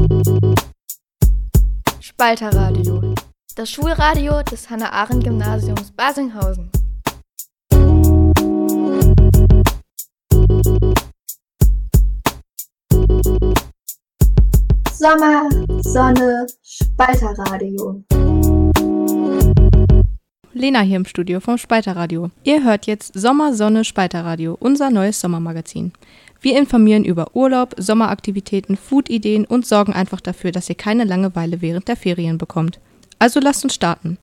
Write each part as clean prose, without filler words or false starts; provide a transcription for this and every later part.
Spalterradio, das Schulradio des Hannah-Arendt-Gymnasiums Basinghausen. Sommer, Sonne, Spalterradio. Lena hier im Studio vom Spalterradio. Ihr hört jetzt Sommer, Sonne, Spalterradio, unser neues Sommermagazin. Wir informieren über Urlaub, Sommeraktivitäten, Food-Ideen und sorgen einfach dafür, dass ihr keine Langeweile während der Ferien bekommt. Also lasst uns starten.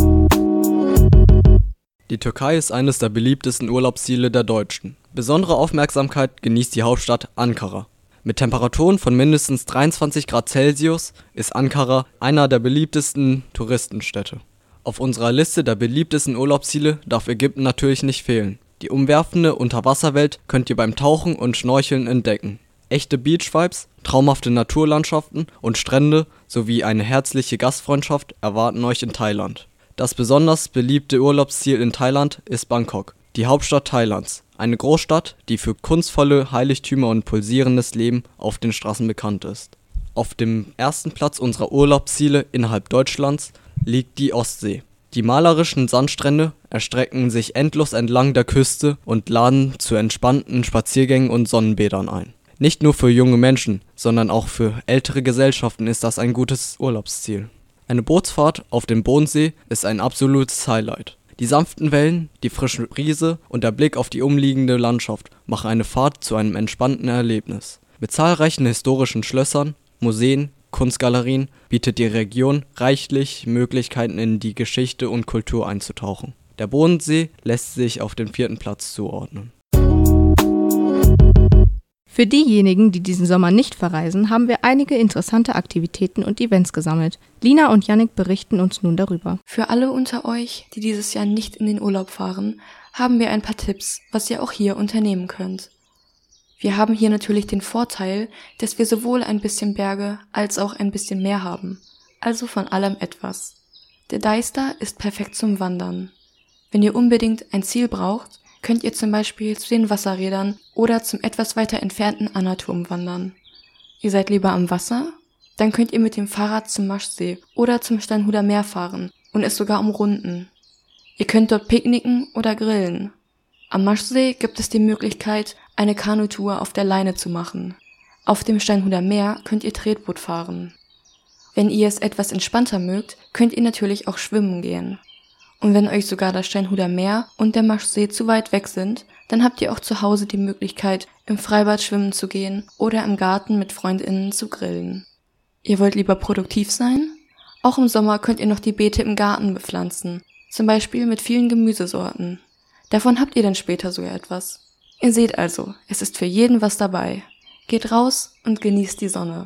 Die Türkei ist eines der beliebtesten Urlaubsziele der Deutschen. Besondere Aufmerksamkeit genießt die Hauptstadt Ankara. Mit Temperaturen von mindestens 23 Grad Celsius ist Ankara einer der beliebtesten Touristenstädte. Auf unserer Liste der beliebtesten Urlaubsziele darf Ägypten natürlich nicht fehlen. Die umwerfende Unterwasserwelt könnt ihr beim Tauchen und Schnorcheln entdecken. Echte Beach-Vibes, traumhafte Naturlandschaften und Strände sowie eine herzliche Gastfreundschaft erwarten euch in Thailand. Das besonders beliebte Urlaubsziel in Thailand ist Bangkok, die Hauptstadt Thailands. Eine Großstadt, die für kunstvolle Heiligtümer und pulsierendes Leben auf den Straßen bekannt ist. Auf dem ersten Platz unserer Urlaubsziele innerhalb Deutschlands liegt die Ostsee. Die malerischen Sandstrände erstrecken sich endlos entlang der Küste und laden zu entspannten Spaziergängen und Sonnenbädern ein. Nicht nur für junge Menschen, sondern auch für ältere Gesellschaften ist das ein gutes Urlaubsziel. Eine Bootsfahrt auf dem Bodensee ist ein absolutes Highlight. Die sanften Wellen, die frische Brise und der Blick auf die umliegende Landschaft machen eine Fahrt zu einem entspannten Erlebnis. Mit zahlreichen historischen Schlössern, Museen, Kunstgalerien bietet die Region reichlich Möglichkeiten, in die Geschichte und Kultur einzutauchen. Der Bodensee lässt sich auf den 4. Platz zuordnen. Für diejenigen, die diesen Sommer nicht verreisen, haben wir einige interessante Aktivitäten und Events gesammelt. Lina und Yannick berichten uns nun darüber. Für alle unter euch, die dieses Jahr nicht in den Urlaub fahren, haben wir ein paar Tipps, was ihr auch hier unternehmen könnt. Wir haben hier natürlich den Vorteil, dass wir sowohl ein bisschen Berge als auch ein bisschen Meer haben. Also von allem etwas. Der Deister ist perfekt zum Wandern. Wenn ihr unbedingt ein Ziel braucht, könnt ihr zum Beispiel zu den Wasserrädern oder zum etwas weiter entfernten Annaturm wandern. Ihr seid lieber am Wasser? Dann könnt ihr mit dem Fahrrad zum Maschsee oder zum Steinhuder Meer fahren und es sogar umrunden. Ihr könnt dort picknicken oder grillen. Am Maschsee gibt es die Möglichkeit, eine Kanutour auf der Leine zu machen. Auf dem Steinhuder Meer könnt ihr Tretboot fahren. Wenn ihr es etwas entspannter mögt, könnt ihr natürlich auch schwimmen gehen. Und wenn euch sogar das Steinhuder Meer und der Maschsee zu weit weg sind, dann habt ihr auch zu Hause die Möglichkeit, im Freibad schwimmen zu gehen oder im Garten mit FreundInnen zu grillen. Ihr wollt lieber produktiv sein? Auch im Sommer könnt ihr noch die Beete im Garten bepflanzen, zum Beispiel mit vielen Gemüsesorten. Davon habt ihr dann später so etwas. Ihr seht also, es ist für jeden was dabei. Geht raus und genießt die Sonne.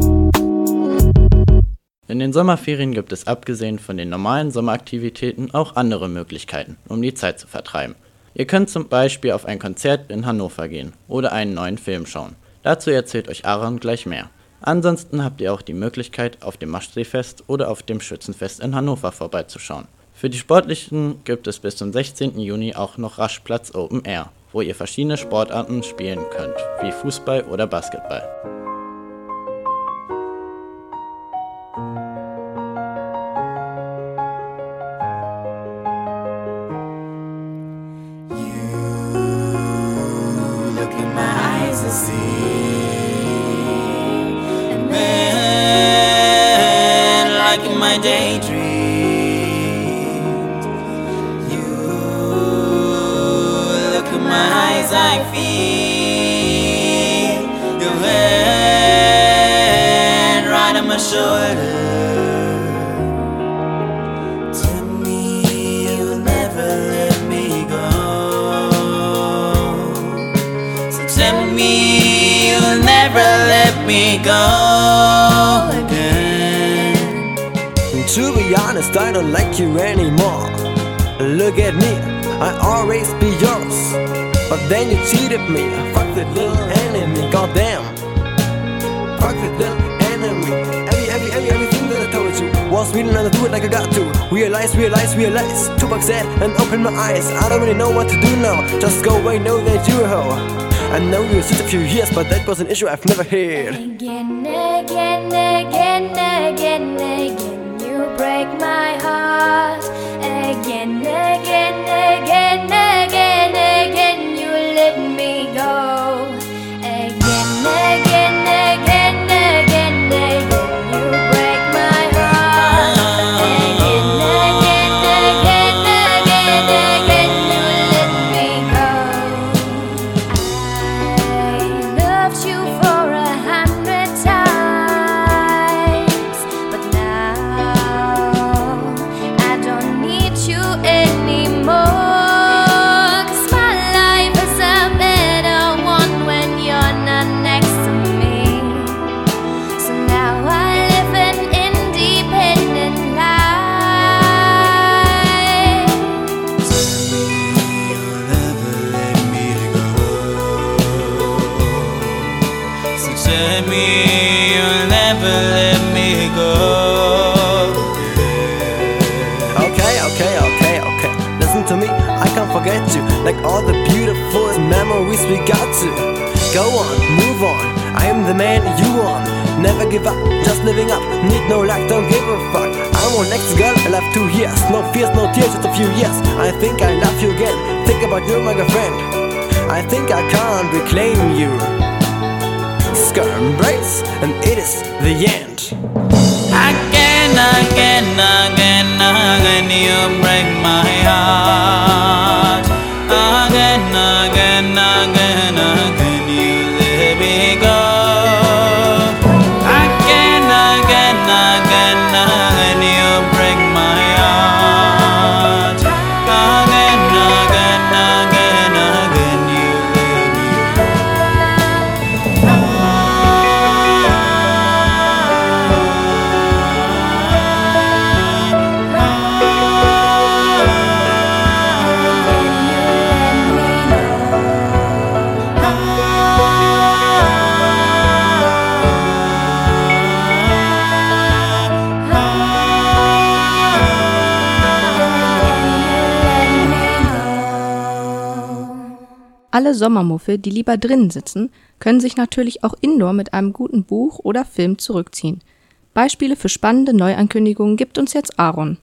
In den Sommerferien gibt es abgesehen von den normalen Sommeraktivitäten auch andere Möglichkeiten, um die Zeit zu vertreiben. Ihr könnt zum Beispiel auf ein Konzert in Hannover gehen oder einen neuen Film schauen. Dazu erzählt euch Aaron gleich mehr. Ansonsten habt ihr auch die Möglichkeit, auf dem Maschseefest oder auf dem Schützenfest in Hannover vorbeizuschauen. Für die Sportlichen gibt es bis zum 16. Juni auch noch Raschplatz Open Air, wo ihr verschiedene Sportarten spielen könnt, wie Fußball oder Basketball. I feel your hand right on my shoulder. Tell me you'll never let me go. So tell me you'll never let me go again. To be honest, I don't like you anymore. Look at me, I'll always be yours. But then you cheated me, fuck the little enemy, goddamn. Fuck the little enemy. Everything that I told you was real and I do it like I got to. Realize. Tupac said and open my eyes. I don't really know what to do now. Just go away, know that you're a hoe. I know you just a few years, but that was an issue I've never had. Again, again, again, again, again, you break my heart. Again, again, again, again, again, you let me go. Again, again, again, again, again, you break my heart. Again, again, again, again, again, you let me go. I loved you for 100 times, but now I don't need you anymore. 'Cause my life is a better one when you're not next to me. So now I live an independent life. You'll never let me go. So tell me you'll never let me go. Okay. Listen to me, I can't forget you. Like all the beautiful memories we got to. Go on, move on. I am the man you want. Never give up, just living up. Need no luck, don't give a fuck. I'm your next girl, I love 2 years. No fears, no tears, just a few years. I think I love you again. Think about you, my girlfriend. I think I can't reclaim you. Scar embrace, and it is the end. Again, you break my heart. Again, you let me go. Again, you break my heart. Again, you let me Alle Sommermuffel, die lieber drinnen sitzen, können sich natürlich auch indoor mit einem guten Buch oder Film zurückziehen. Beispiele für spannende Neuankündigungen gibt uns jetzt Aaron.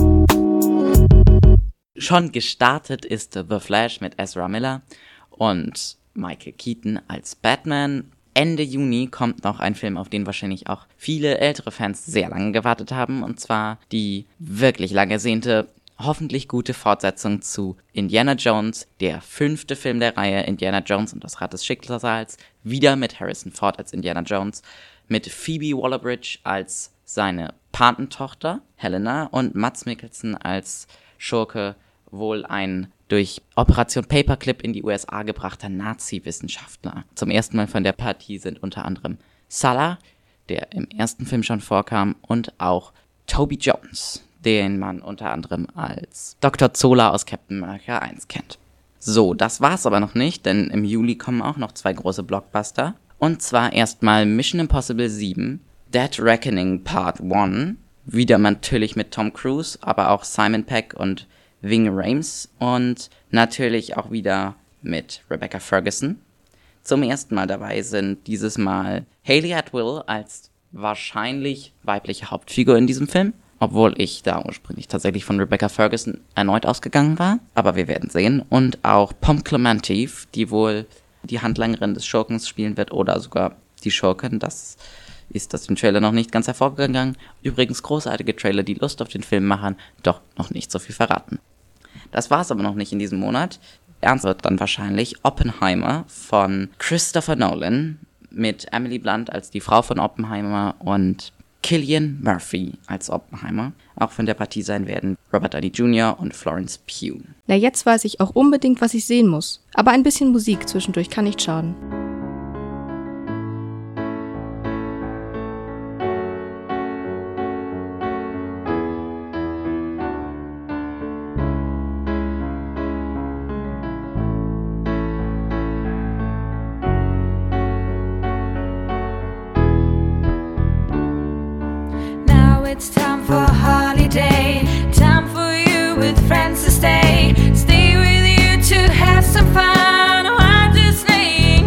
Schon gestartet ist The Flash mit Ezra Miller und Michael Keaton als Batman. Ende Juni kommt noch ein Film, auf den wahrscheinlich auch viele ältere Fans sehr lange gewartet haben, und zwar die wirklich lang ersehnte, hoffentlich gute Fortsetzung zu Indiana Jones, der 5. Film der Reihe Indiana Jones und das Rad des Schicksals, wieder mit Harrison Ford als Indiana Jones, mit Phoebe Waller-Bridge als seine Patentochter Helena und Mads Mikkelsen als Schurke, wohl ein durch Operation Paperclip in die USA gebrachter Nazi-Wissenschaftler. Zum ersten Mal von der Partie sind unter anderem Salah, der im ersten Film schon vorkam, und auch Toby Jones, den man unter anderem als Dr. Zola aus Captain America 1 kennt. So, das war's aber noch nicht, denn im Juli kommen auch noch 2 große Blockbuster. Und zwar erstmal Mission Impossible 7, Dead Reckoning Part 1, wieder natürlich mit Tom Cruise, aber auch Simon Pegg und Ving Rhames und natürlich auch wieder mit Rebecca Ferguson. Zum ersten Mal dabei sind dieses Mal Hayley Atwell als wahrscheinlich weibliche Hauptfigur in diesem Film, obwohl ich da ursprünglich tatsächlich von Rebecca Ferguson erneut ausgegangen war, aber wir werden sehen. Und auch Pom Klementieff, die wohl die Handlangerin des Schurkens spielen wird oder sogar die Schurken, das ist aus dem Trailer noch nicht ganz hervorgegangen. Übrigens großartige Trailer, die Lust auf den Film machen, doch noch nicht so viel verraten. Das war's aber noch nicht in diesem Monat. Ernst wird dann wahrscheinlich Oppenheimer von Christopher Nolan mit Emily Blunt als die Frau von Oppenheimer und Cillian Murphy als Oppenheimer. Auch von der Partie sein werden Robert Downey Jr. und Florence Pugh. Na, jetzt weiß ich auch unbedingt, was ich sehen muss. Aber ein bisschen Musik zwischendurch kann nicht schaden. It's time for a holiday, time for you with friends to stay with you to have some fun. Oh, I'm just laying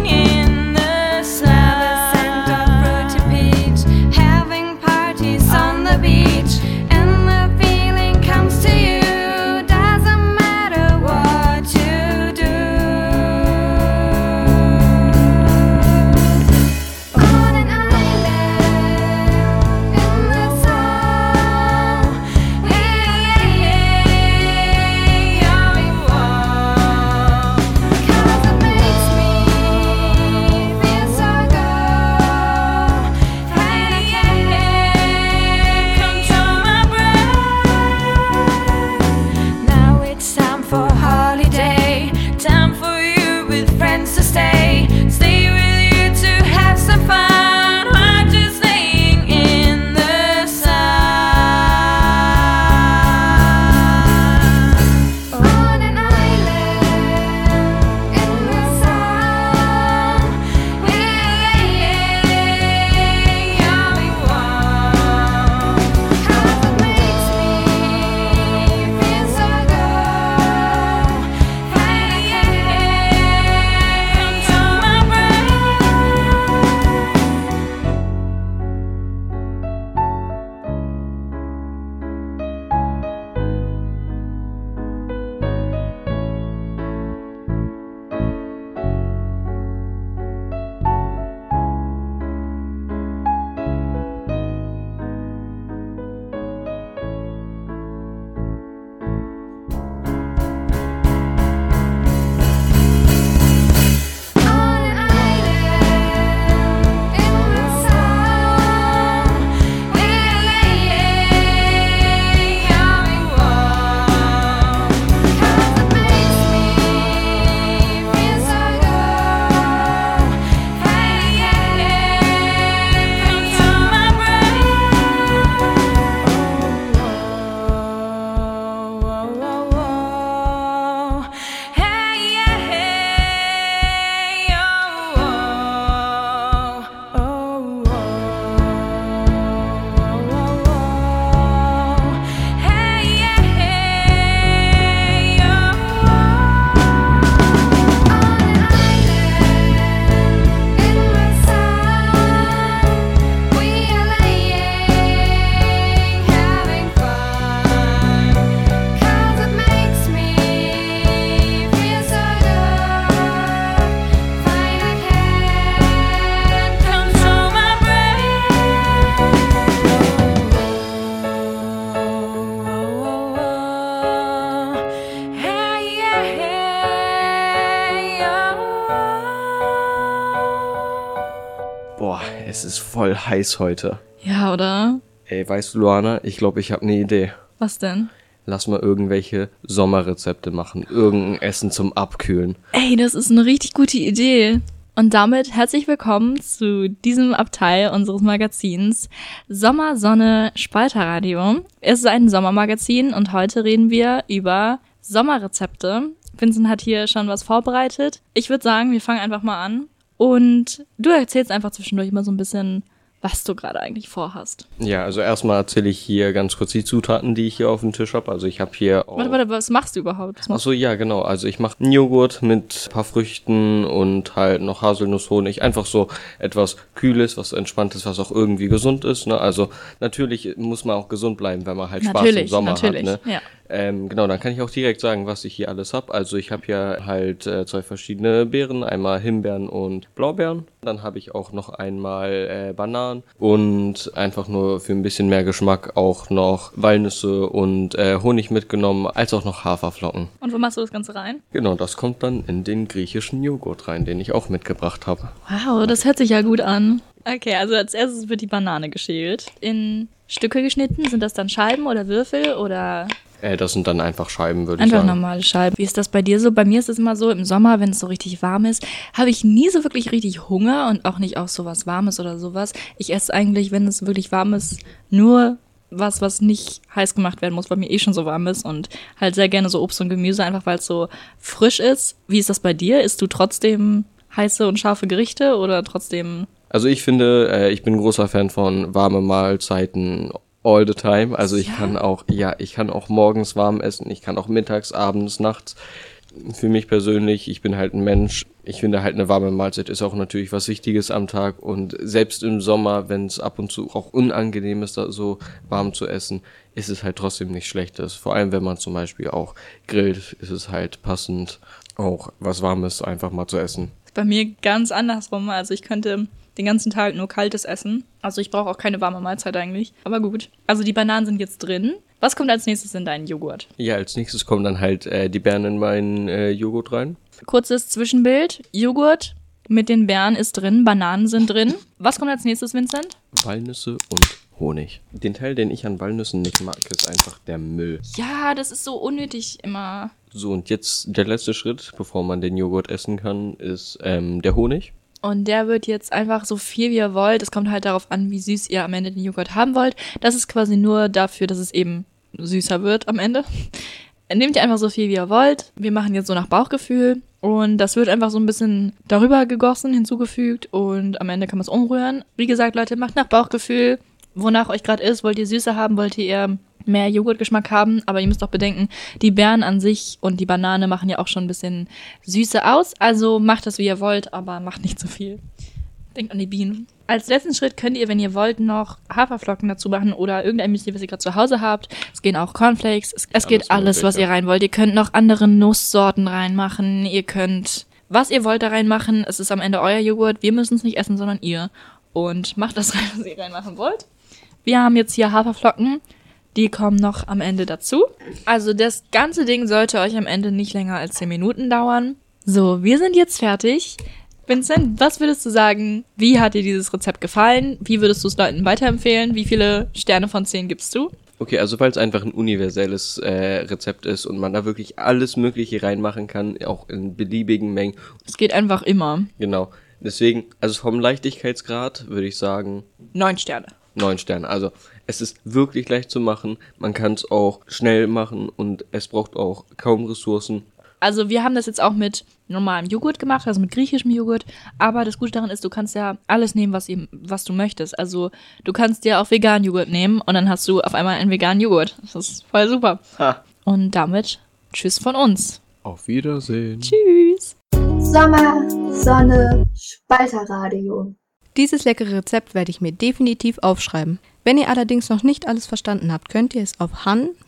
voll heiß heute. Ja, oder? Ey, weißt du, Luana, ich glaube, ich habe eine Idee. Was denn? Lass mal irgendwelche Sommerrezepte machen. Irgendein Essen zum Abkühlen. Ey, das ist eine richtig gute Idee. Und damit herzlich willkommen zu diesem Abteil unseres Magazins Sommer, Sonne, Spalterradio. Es ist ein Sommermagazin und heute reden wir über Sommerrezepte. Vincent hat hier schon was vorbereitet. Ich würde sagen, wir fangen einfach mal an. Und du erzählst einfach zwischendurch mal so ein bisschen, was du gerade eigentlich vorhast. Ja, also erstmal erzähle ich hier ganz kurz die Zutaten, die ich hier auf dem Tisch habe. Also ich habe hier auch... Warte, was machst du überhaupt? Achso, ja, genau. Also ich mache einen Joghurt mit ein paar Früchten und halt noch Haselnusshonig. Einfach so etwas Kühles, was Entspanntes, was auch irgendwie gesund ist. Ne? Also natürlich muss man auch gesund bleiben, wenn man halt Spaß im Sommer hat. Ne? Ja. Genau, dann kann ich auch direkt sagen, was ich hier alles habe. Also ich habe hier halt 2 verschiedene Beeren, einmal Himbeeren und Blaubeeren. Dann habe ich auch noch einmal Bananen und einfach nur für ein bisschen mehr Geschmack auch noch Walnüsse und Honig mitgenommen, als auch noch Haferflocken. Und wo machst du das Ganze rein? Genau, das kommt dann in den griechischen Joghurt rein, den ich auch mitgebracht habe. Wow, das hört sich ja gut an. Okay, also als erstes wird die Banane geschält. In Stücke geschnitten, sind das dann Scheiben oder Würfel oder... Das sind dann einfach Scheiben, würde ich sagen. Einfach normale Scheiben. Wie ist das bei dir so? Bei mir ist es immer so, im Sommer, wenn es so richtig warm ist, habe ich nie so wirklich richtig Hunger und auch nicht auf sowas Warmes oder sowas. Ich esse eigentlich, wenn es wirklich warm ist, nur was nicht heiß gemacht werden muss, weil mir schon so warm ist und halt sehr gerne so Obst und Gemüse, einfach weil es so frisch ist. Wie ist das bei dir? Isst du trotzdem heiße und scharfe Gerichte oder trotzdem... Also ich finde, ich bin ein großer Fan von warme Mahlzeiten all the time. Also ich kann auch morgens warm essen, ich kann auch mittags, abends, nachts. Für mich persönlich, ich bin halt ein Mensch, ich finde halt eine warme Mahlzeit ist auch natürlich was Wichtiges am Tag und selbst im Sommer, wenn es ab und zu auch unangenehm ist, da so warm zu essen, ist es halt trotzdem nicht Schlechtes. Vor allem, wenn man zum Beispiel auch grillt, ist es halt passend, auch was Warmes einfach mal zu essen. Bei mir ganz andersrum, also ich könnte den ganzen Tag nur Kaltes essen. Also ich brauche auch keine warme Mahlzeit eigentlich. Aber gut. Also die Bananen sind jetzt drin. Was kommt als nächstes in deinen Joghurt? Ja, als nächstes kommen dann halt die Beeren in meinen Joghurt rein. Kurzes Zwischenbild. Joghurt mit den Beeren ist drin, Bananen sind drin. Was kommt als nächstes, Vincent? Walnüsse und Honig. Den Teil, den ich an Walnüssen nicht mag, ist einfach der Müll. Ja, das ist so unnötig immer. So, und jetzt der letzte Schritt, bevor man den Joghurt essen kann, ist der Honig. Und der wird jetzt einfach so viel, wie ihr wollt. Es kommt halt darauf an, wie süß ihr am Ende den Joghurt haben wollt. Das ist quasi nur dafür, dass es eben süßer wird am Ende. Nehmt ihr einfach so viel, wie ihr wollt. Wir machen jetzt so nach Bauchgefühl. Und das wird einfach so ein bisschen darüber gegossen, hinzugefügt. Und am Ende kann man es umrühren. Wie gesagt, Leute, macht nach Bauchgefühl, wonach euch gerade ist. Wollt ihr süßer haben? Wollt ihr eher mehr Joghurtgeschmack haben? Aber ihr müsst auch bedenken, die Beeren an sich und die Banane machen ja auch schon ein bisschen Süße aus. Also macht das, wie ihr wollt, aber macht nicht zu viel. Denkt an die Bienen. Als letzten Schritt könnt ihr, wenn ihr wollt, noch Haferflocken dazu machen oder irgendein Müsli, was ihr gerade zu Hause habt. Es gehen auch Cornflakes. Es geht alles, was ihr rein wollt. Ihr könnt noch andere Nusssorten reinmachen. Ihr könnt, was ihr wollt, da reinmachen. Es ist am Ende euer Joghurt. Wir müssen es nicht essen, sondern ihr. Und macht das rein, was ihr reinmachen wollt. Wir haben jetzt hier Haferflocken. Die kommen noch am Ende dazu. Also das ganze Ding sollte euch am Ende nicht länger als 10 Minuten dauern. So, wir sind jetzt fertig. Vincent, was würdest du sagen, wie hat dir dieses Rezept gefallen? Wie würdest du es Leuten weiterempfehlen? Wie viele Sterne von 10 gibst du? Okay, also weil es einfach ein universelles Rezept ist und man da wirklich alles Mögliche reinmachen kann, auch in beliebigen Mengen. Es geht einfach immer. Genau. Deswegen, also vom Leichtigkeitsgrad würde ich sagen 9 Sterne. 9 Sterne. Also es ist wirklich leicht zu machen. Man kann es auch schnell machen und es braucht auch kaum Ressourcen. Also wir haben das jetzt auch mit normalem Joghurt gemacht, also mit griechischem Joghurt. Aber das Gute daran ist, du kannst ja alles nehmen, was du möchtest. Also du kannst dir auch veganen Joghurt nehmen und dann hast du auf einmal einen veganen Joghurt. Das ist voll super. Ha. Und damit tschüss von uns. Auf Wiedersehen. Tschüss. Sommer, Sonne, Spalterradio. Dieses leckere Rezept werde ich mir definitiv aufschreiben. Wenn ihr allerdings noch nicht alles verstanden habt, könnt ihr es auf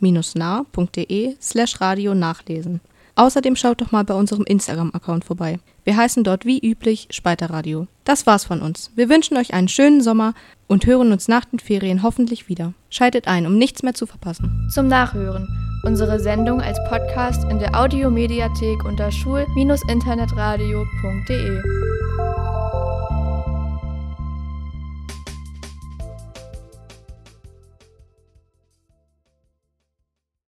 han-nah.de/radio nachlesen. Außerdem schaut doch mal bei unserem Instagram-Account vorbei. Wir heißen dort wie üblich Spalterradio. Das war's von uns. Wir wünschen euch einen schönen Sommer und hören uns nach den Ferien hoffentlich wieder. Schaltet ein, um nichts mehr zu verpassen. Zum Nachhören. Unsere Sendung als Podcast in der Audiomediathek unter schul-internetradio.de.